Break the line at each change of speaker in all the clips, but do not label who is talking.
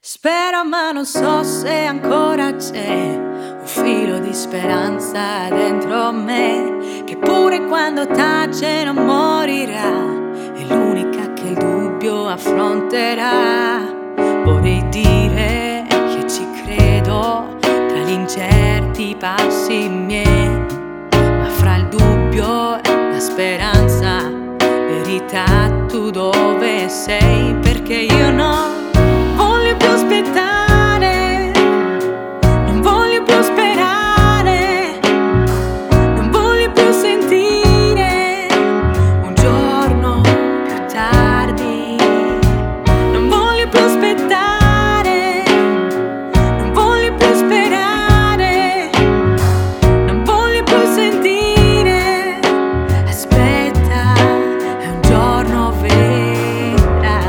Spero ma non so se ancora c'è un filo di speranza dentro me, che pure quando tace non morirà, è l'unica che il dubbio affronterà. Vorrei dire che ci credo tra gli incerti passi miei, ma fra il dubbio e la speranza, verità, tu dove sei? Perché io non voglio più aspettare, non voglio più sperare, non voglio più sentire un giorno più tardi. Non voglio più aspettare, non voglio più sperare, non voglio più sentire. Aspetta, è un giorno vedrai.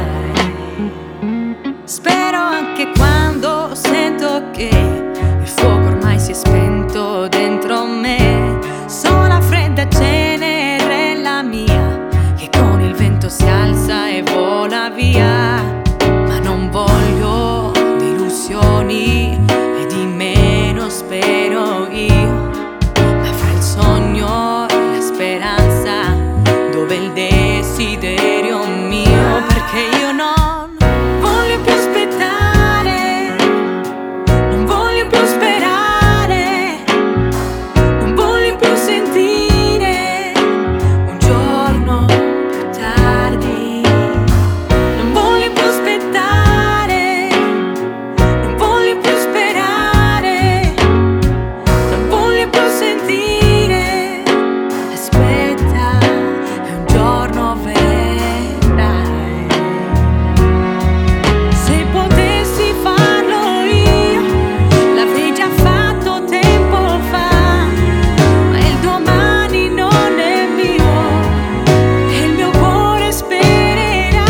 Spero anche quando sento che il fuoco ormai si è spento dentro me. Sono la fredda cenere la mia, che con il vento si alza e vola via. Ma non voglio delusioni e di meno spero io, ma fra il sogno e la speranza, dove il desiderio mio? Perché io non voglio più aspettare, non voglio più sperare, non voglio più sentire un giorno più tardi. Non voglio più aspettare, non voglio più sperare, non voglio più sentire. Aspetta, è un giorno vedrai. Se potessi farlo io, l'avrei già fatto tempo fa, ma il domani non è mio e il mio cuore spererà.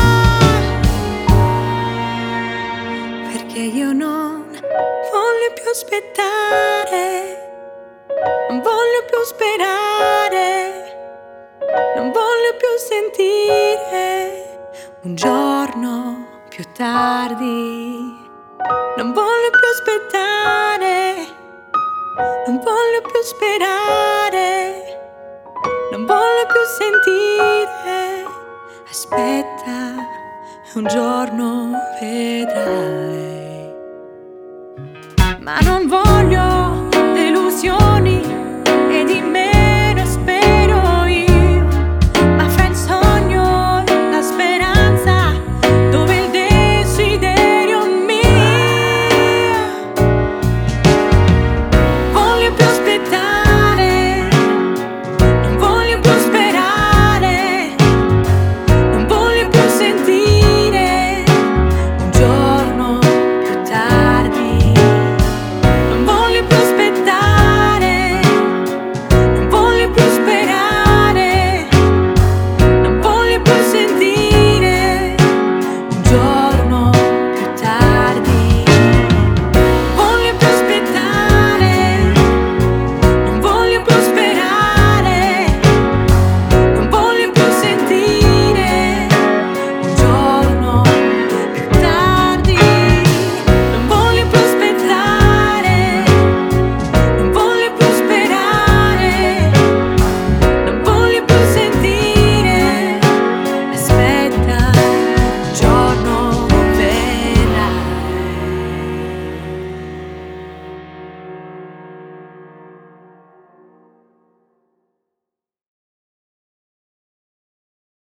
Perché io non voglio più aspettare, non voglio più sperare, non voglio più sentire un giorno più tardi. Non voglio più aspettare, non voglio più sperare, non voglio più sentire. Aspetta, un giorno vedrai. Ma non voglio